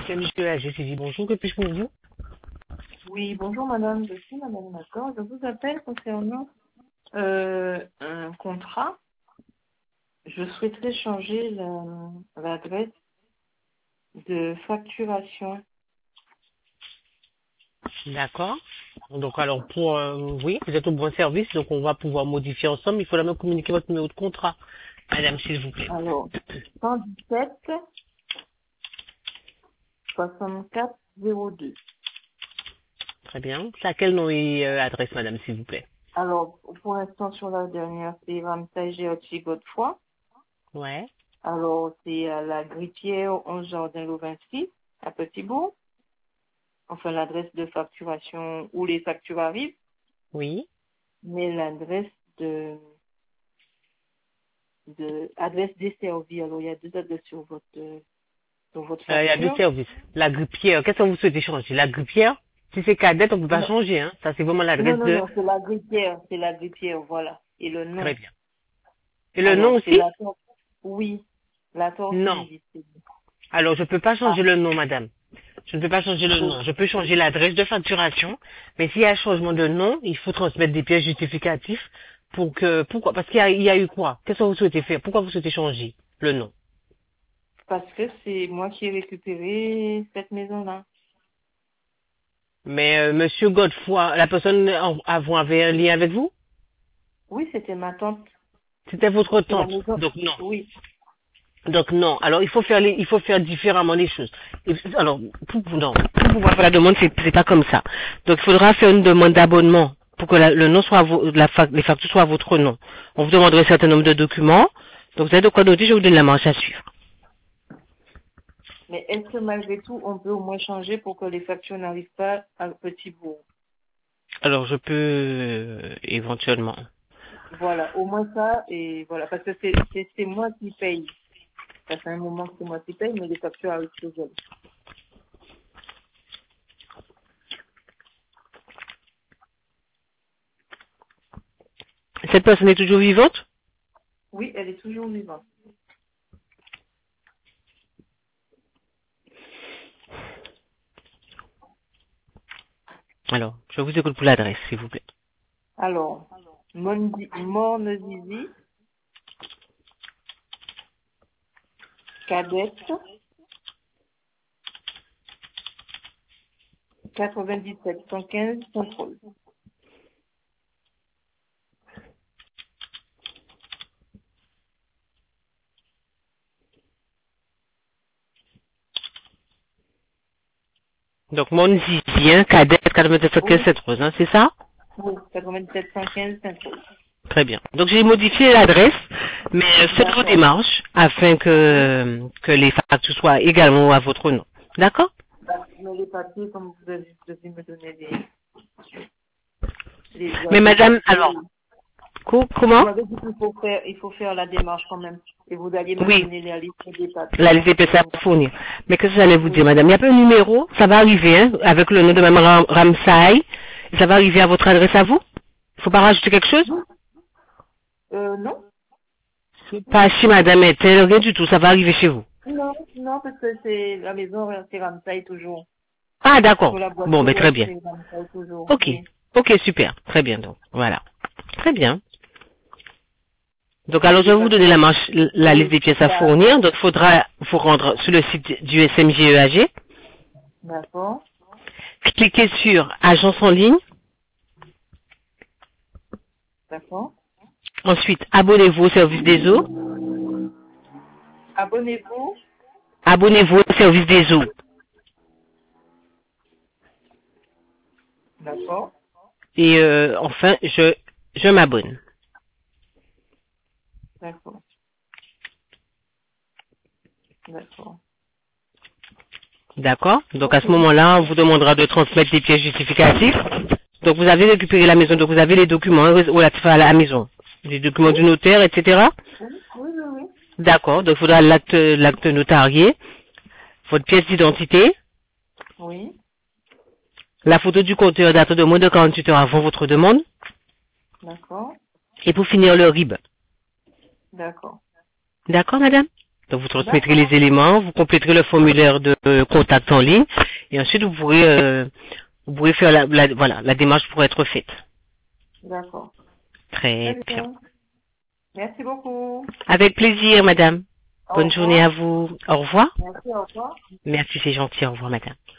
SMGEAG, j'ai dit bonjour, que puis-je pour vous? Oui, bonjour madame, je suis madame Macor. Je vous appelle concernant un contrat. Je souhaiterais changer l'adresse de facturation. D'accord. Donc alors pour oui, vous êtes au bon service, donc on va pouvoir modifier ensemble. Il faudra me communiquer votre numéro de contrat, madame, s'il vous plaît. Alors, 117 64 02. Très bien. C'est à quel nom et adresse, madame, s'il vous plaît? Alors, pour l'instant, sur la dernière, c'est Ramsay Géochi Godefroy. Ouais. Alors, c'est à la Grippière, 11 Jardin le 26, à Petit-Bourg. Enfin, l'adresse de facturation où les factures arrivent, Oui. mais l'adresse adresse desservie. Alors, il y a deux adresses sur votre Il y a deux facture. services. La grippière, qu'est-ce que vous souhaitez changer? La grippière? Si c'est cadette, on ne peut pas Non, changer, hein. Ça, c'est vraiment non, l'adresse non, de... non, c'est la grippière, voilà. Et le Très nom. bien. Et le nom Alors, c'est aussi? oui, la Non. tortue. Alors, je ne peux pas Ah, changer le nom, madame. Je ne peux pas changer le oui. nom. Je peux changer l'adresse de facturation, mais s'il y a un changement de nom, il faut transmettre des pièces justificatives pourquoi? Parce qu'il y a eu quoi? Qu'est-ce que vous souhaitez faire? Pourquoi vous souhaitez changer le nom? Parce que c'est moi qui ai récupéré cette maison-là. Mais Monsieur Godefroy, la personne avant avait un lien avec vous? Oui, c'était ma tante. C'était votre C'est la tante. maison. Donc non. Oui. Donc non. Alors il faut faire différemment les choses. Alors non, pour pouvoir faire la demande, c'est pas comme ça. Donc il faudra faire une demande d'abonnement pour que le nom soit les factures soient à votre nom. On vous demanderait un certain nombre de documents. Donc vous avez de quoi noter, je vous donne la marche à suivre. Mais est-ce que malgré tout, on peut au moins changer pour que les factures n'arrivent pas à Petit-Bourg? Alors je peux éventuellement. Voilà, au moins ça, et voilà, parce que c'est moi qui paye. Ça fait un moment que c'est moi qui paye, mais les factures arrivent chez elle. Cette personne est toujours vivante? Oui, elle est toujours vivante. Alors, je vous écoute pour l'adresse, s'il vous plaît. Alors, Mornezizi, Cadette, 97 115 contrôle. Donc mon zizien, cadette 97 Oui, 15 Rose, hein, c'est ça? oui, 97 115 contrôle. Très bien. Donc j'ai modifié l'adresse, mais faites vos D'accord. démarches afin Oui. que les factures soient également à votre nom. D'accord? Mais les papiers, comme vous devez me donner Mais les madame, papiers. alors, Vous comment? m'avez dit il faut faire la démarche quand même. Et vous alliez me Oui, donner la liste des la papiers. liste des pièces à Donc, fournir. Mais qu'est-ce que j'allais vous oui. dire, madame? Il n'y a pas un numéro, ça va arriver, hein, avec le nom de Mme Ramsay, et ça va arriver à votre adresse à vous? Il faut pas rajouter quelque chose? Oui. Non. Pas si madame est-elle, rien du tout, ça va arriver chez vous. Non, non, parce que c'est la maison, c'est Ramsay toujours. Ah, d'accord. Sur la boîte Bon, aux mais très lettres, bien. c'est Ramsay toujours. Ok. Oui. Ok, super. Très bien, donc. Voilà. Très bien. Donc, Et alors, je les vais vous donner factures. la liste Oui. des pièces à fournir. D'accord. Donc, il faudra vous rendre sur le site du SMGEAG. D'accord. Cliquez sur Agence en ligne. D'accord. Ensuite, abonnez-vous au service des eaux. Abonnez-vous. Abonnez-vous au service des eaux. D'accord. Et enfin, je m'abonne. D'accord. D'accord. D'accord? Donc, à Ok. ce moment-là, on vous demandera de transmettre des pièces justificatives. Donc, vous avez récupéré la maison. Donc, vous avez les documents relatifs à la maison. Les documents Oui. du notaire, etc. Oui, oui, oui, oui. D'accord, donc il faudra l'acte notarié, votre pièce d'identité, Oui. la photo du compteur datant de moins de 48 heures avant votre demande, D'accord. et pour finir le RIB. D'accord. D'accord, madame? Donc, vous transmettrez les éléments, vous compléterez le formulaire de contact en ligne, et ensuite vous pourrez faire la démarche pour être faite. D'accord. Très Très bien. bien. Merci beaucoup. Avec plaisir, madame. Au Bonne revoir. journée à vous. Au revoir. Merci, au revoir. Merci, c'est gentil. Au revoir, madame.